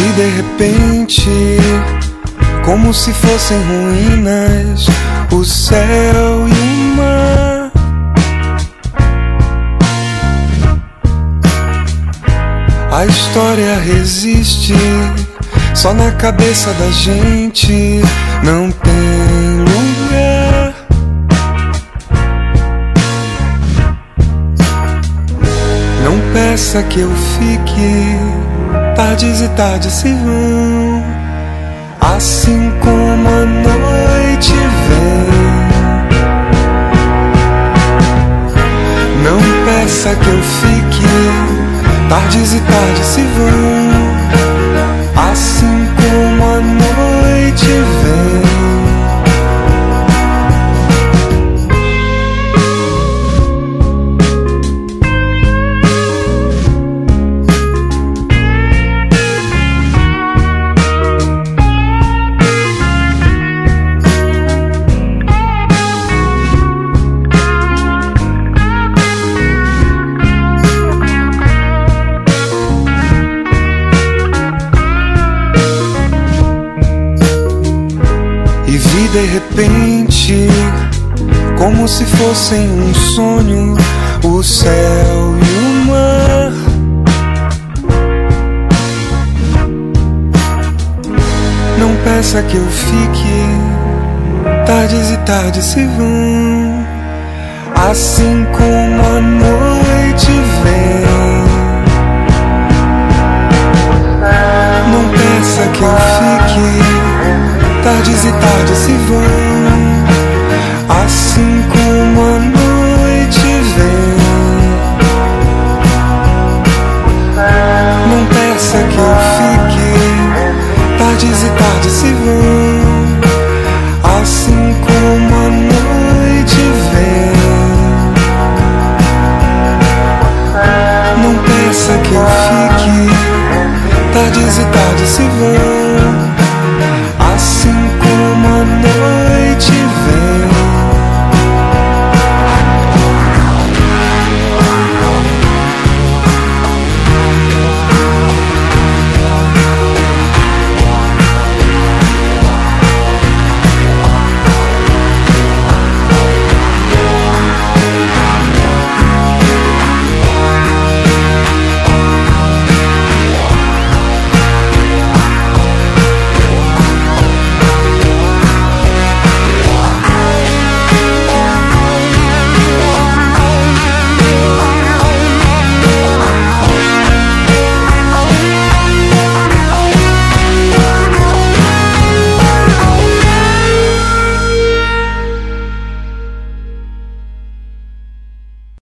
vi de repente, como se fossem ruínas, o céu e o mar. A história resiste só na cabeça da gente, não tem lugar. Não peça que eu fique, tardes e tardes se vão, assim como a noite vem. Não peça que eu fique, tardes e tardes se vão, assim como a noite vem. De repente, como se fossem um sonho, o céu e o mar. Não peça que eu fique, tardes e tardes se vão, assim como a noite vem. Não peça que eu fique, tardes e tardes se vão, assim como a noite vem. Não peça que eu fique, tardes e tardes se vão, assim como a noite vem. Não peça que eu fique, tardes e tardes se vão, assim como a noite vem.